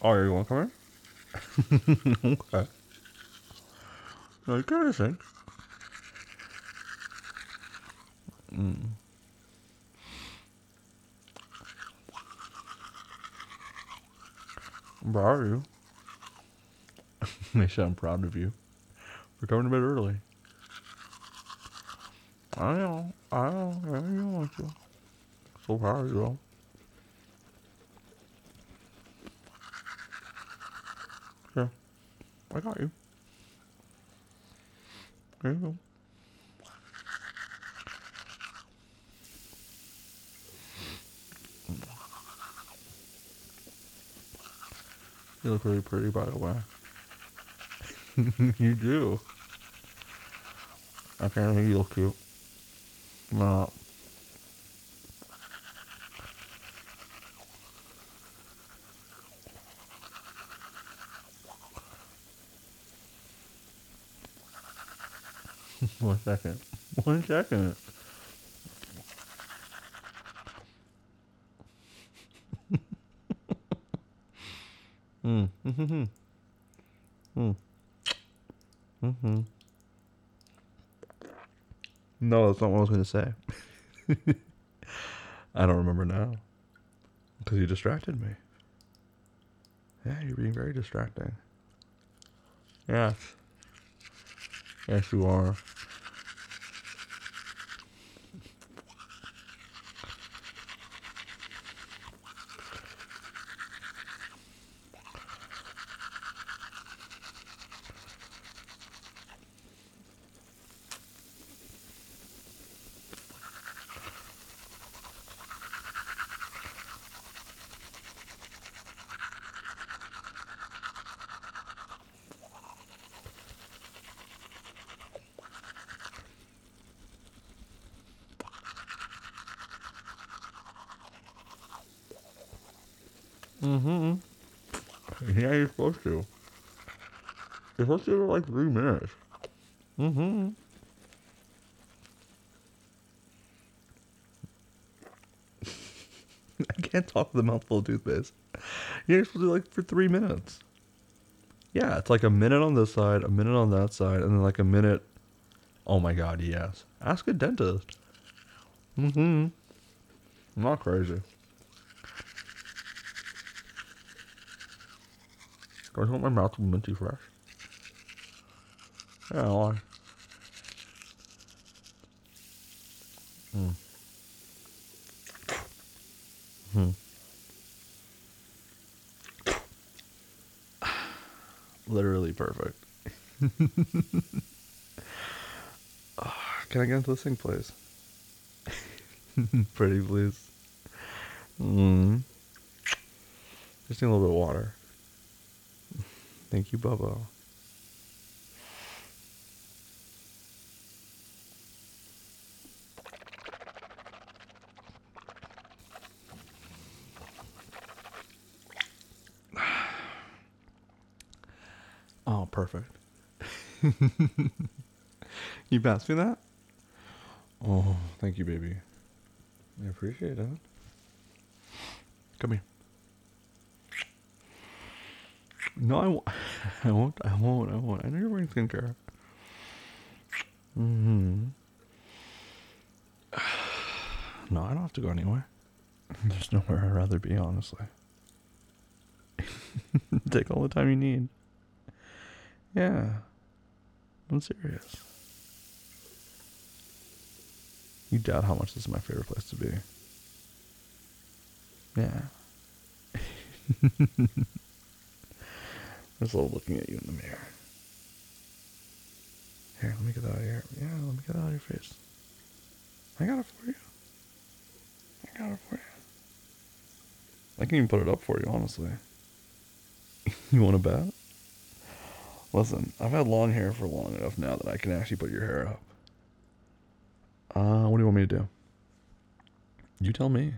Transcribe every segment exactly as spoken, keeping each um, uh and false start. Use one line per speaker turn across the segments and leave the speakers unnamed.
Oh, you want to come in? Okay. No, you can sing. Mm. I'm proud of you. They said I'm proud of you for coming to bed early. I know. I know. Yeah, you want to. So proud of you, though. Yeah, I got you. There you go. You look really pretty, by the way. You do. I can't think you look cute. No. One second. One second. Mm. Mm-hmm. Mm. Mm-hmm. No, that's not what I was going to say. I don't remember now. Because you distracted me. Yeah, you're being very distracting. Yes. Yes, you are. Mm-hmm. Yeah, you're supposed to. You're supposed to do it like three minutes. Mm-hmm. I can't talk with a mouthful of toothpaste. You're supposed to do like for three minutes. Yeah, it's like a minute on this side, a minute on that side, and then like a minute. Oh my god, yes. Ask a dentist. Mm-hmm. I'm not crazy. Do I want my mouth to be minty fresh? Yeah, why? Mm. Hmm. Literally perfect. Oh, can I get into this thing, please? Pretty, please. Mm. Just need a little bit of water. Thank you, Bubba. Oh, perfect. You passed me that? Oh, thank you, baby. I appreciate it. Come here. No, I won't. I won't. I won't. I won't. I know you're wearing skincare. Mm-hmm. No, I don't have to go anywhere. There's nowhere I'd rather be, honestly. Take all the time you need. Yeah. I'm serious. You doubt how much this is my favorite place to be. Yeah. Just love looking at you in the mirror. Here, let me get that out of here. Yeah, let me get that out of your face. I got it for you. I got it for you. I can even put it up for you, honestly. You want to bet? Listen, I've had long hair for long enough now that I can actually put your hair up. Uh, what do you want me to do? You tell me.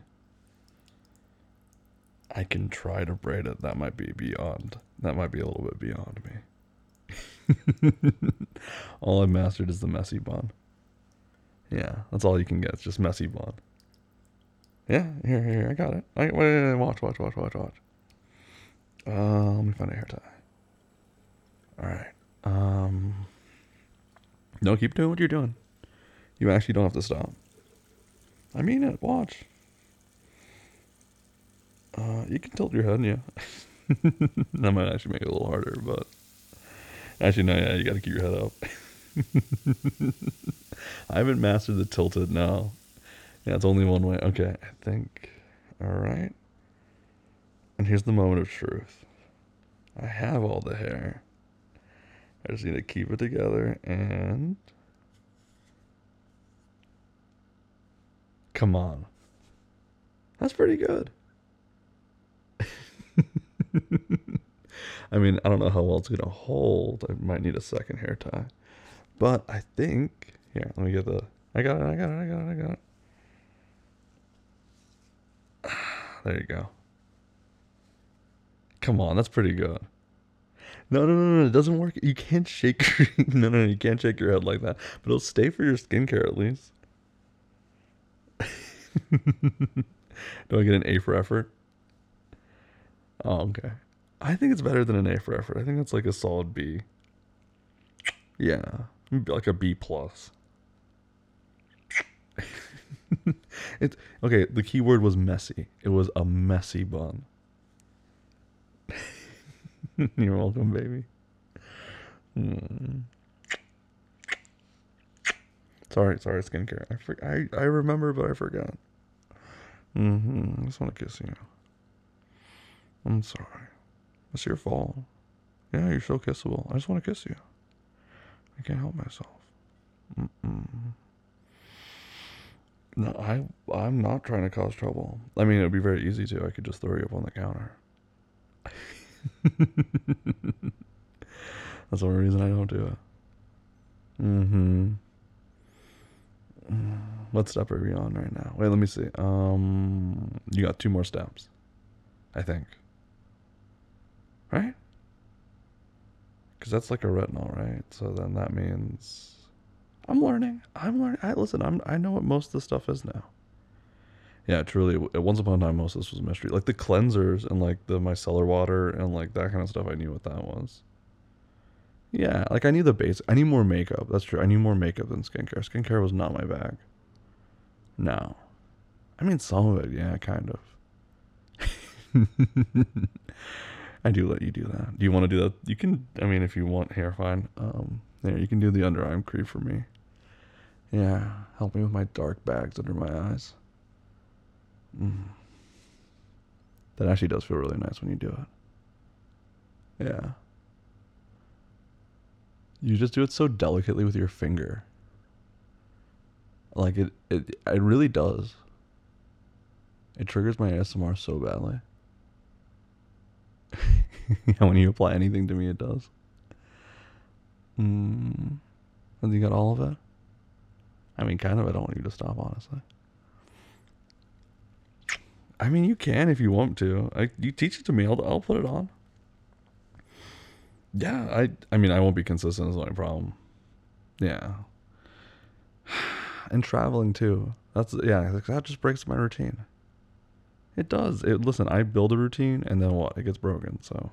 I can try to braid it. That might be beyond. That might be a little bit beyond me. All I've mastered is the messy bun. Yeah, that's all you can get. It's just messy bun. Yeah, here, here, I got it. I, wait, wait, wait, watch, watch, watch, watch, watch. Uh, let me find a hair tie. All right. Um, no, keep doing what you're doing. You actually don't have to stop. I mean it. Watch. Uh, you can tilt your head, yeah. That might actually make it a little harder, but actually, no, yeah, you got to keep your head up. I haven't mastered the tilted. No, yeah, it's only one way. Okay, I think. All right. And here's the moment of truth. I have all the hair. I just need to keep it together and. Come on. That's pretty good. I mean, I don't know how well it's going to hold. I might need a second hair tie. But I think. Here, let me get the. I got it, I got it, I got it, I got it. There you go. Come on, that's pretty good. No, no, no, no, it doesn't work. You can't shake your, no, no, no, you can't shake your head like that. But it'll stay for your skincare at least. Do I get an A for effort? Oh, okay. I think it's better than an A for effort. I think it's like a solid B. Yeah, like a B plus. It's okay. The key word was messy. It was a messy bun. You're welcome, baby. Mm. Sorry, sorry, skincare. I for, I I remember, but I forgot. Mm-hmm. I just want to kiss you. I'm sorry. It's your fault. Yeah, you're so kissable. I just want to kiss you. I can't help myself. Mm-mm. No, I I'm not trying to cause trouble. I mean, it would be very easy to. I could just throw you up on the counter. That's the only reason I don't do it. Mm-hmm. What step are we on right now? Wait, let me see. Um, you got two more steps, I think. Right? Because that's like a retinol, right? So then that means I'm learning. I'm learning. I listen. I'm. I know what most of the stuff is now. Yeah, truly. At once upon a time, most of this was a mystery. Like the cleansers and like the micellar water and like that kind of stuff. I knew what that was. Yeah, like I knew the base. I need more makeup. That's true. I need more makeup than skincare. Skincare was not my bag. No. I mean, some of it, yeah, kind of. I do let you do that. Do you want to do that? You can. I mean, if you want hair, fine. Um, there, you can do the underarm cream for me. Yeah, help me with my dark bags under my eyes. Mm. That actually does feel really nice when you do it. Yeah. You just do it so delicately with your finger. Like it, it, it really does. It triggers my A S M R so badly. Yeah, when you apply anything to me, it does. Mm. And you got all of it? I mean, kind of. I don't want you to stop, honestly. I mean, you can if you want to. I, you teach it to me. I'll, I'll put it on. Yeah, I. I mean, I won't be consistent. Is the only problem. Yeah. And traveling too. That's yeah. That just breaks my routine. It does. It listen. I build a routine, and then what? It gets broken. So.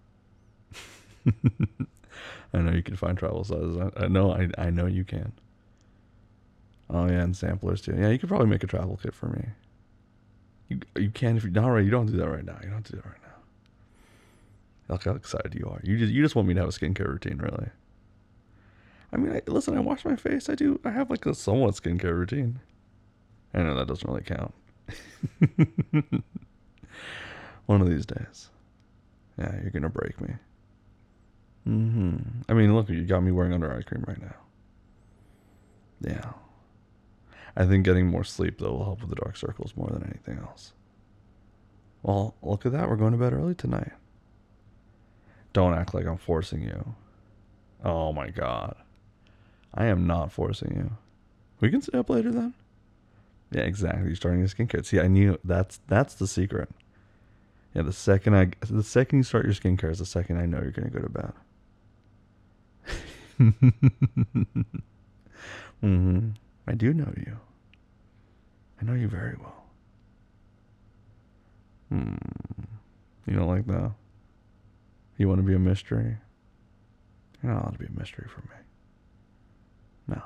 I know you can find travel sizes. I, I know. I I know you can. Oh yeah, and samplers too. Yeah, you could probably make a travel kit for me. You you can if you're not right. You don't do that right now. You don't do that right now. Look how excited you are. You just you just want me to have a skincare routine, really. I mean, I, listen. I wash my face. I do. I have like a somewhat skincare routine. I know that doesn't really count. One of these days. Yeah, you're gonna break me. Mm-hmm. I mean, look, you got me wearing under eye cream right now. Yeah. I think getting more sleep though will help with the dark circles more than anything else. Well, look at that. We're going to bed early tonight. Don't act like I'm forcing you. Oh my god. I am not forcing you. We can stay up later then. Yeah, exactly. You're starting your skincare. See, I knew that's that's the secret. Yeah, the second I the second you start your skincare is the second I know you're gonna go to bed. Mm-hmm. I do know you. I know you very well. Hmm. You don't like that? You want to be a mystery? You're not allowed to be a mystery for me. No.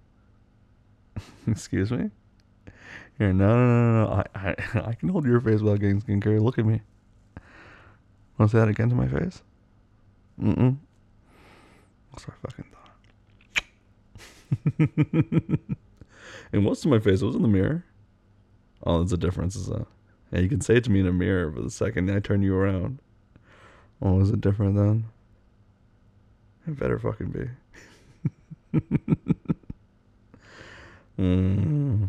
Excuse me? Here, no, no, no, no. I, I, I can hold your face without getting skincare. Look at me. Want to say that again to my face? Mm-mm. That's what I fucking thought. And what's to my face? It was in the mirror. Oh, there's a difference. Is that? Yeah, you can say it to me in a mirror, but the second I turn you around, oh, is it different then? It better fucking be. mm.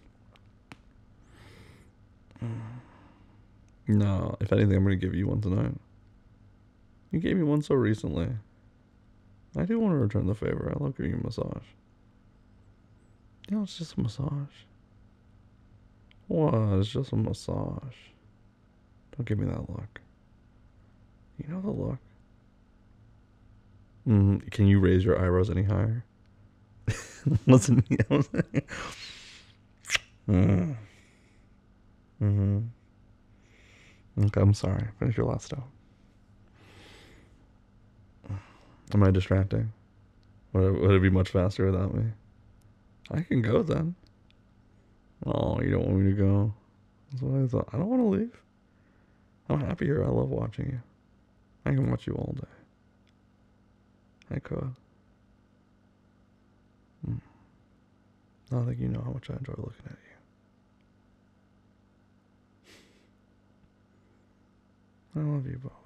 No, if anything, I'm going to give you one tonight. You gave me one so recently. I do want to return the favor. I love giving you a massage. No, it's just a massage. What? It's just a massage. Don't give me that look. You know the look. Mm, can you raise your eyebrows any higher? Listen. mm. Mm-hmm. Okay, I'm sorry. Finish your last step. Am I distracting? Would it, would it be much faster without me? I can go then. Oh, you don't want me to go? That's what I thought. I don't want to leave. I'm happy here. I love watching you. I can watch you all day. I could. Mm. I don't think you know how much I enjoy looking at you. I love you, Baba.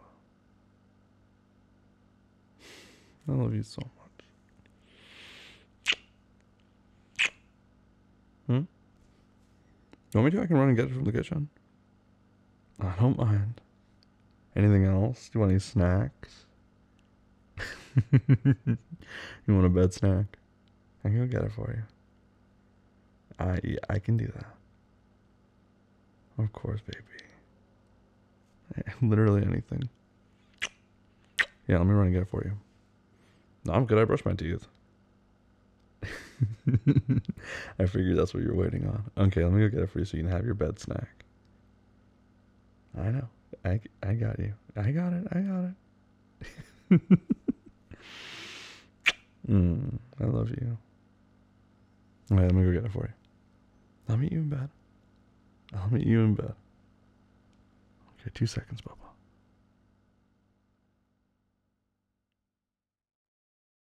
I love you so much. Hmm? You want me to? I can run and get it from the kitchen. I don't mind. Anything else? Do you want any snacks? You want a bed snack? I can go get it for you. I I can do that. Of course, baby. Literally anything. Yeah, let me run and get it for you. No, I'm good. I brushed my teeth. I figured that's what you're waiting on. Okay, let me go get it for you so you can have your bed snack. I know. I, I got you. I got it. I got it. mm, I love you. All right, let me go get it for you. I'll meet you in bed. I'll meet you in bed. Okay, two seconds, Bubba.